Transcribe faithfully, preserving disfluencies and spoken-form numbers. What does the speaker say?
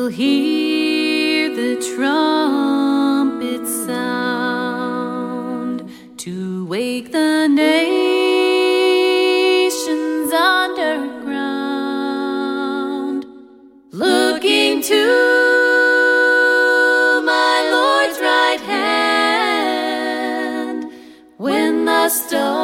will hear the trumpet sound to wake the nations underground, looking to my Lord's right hand when the stars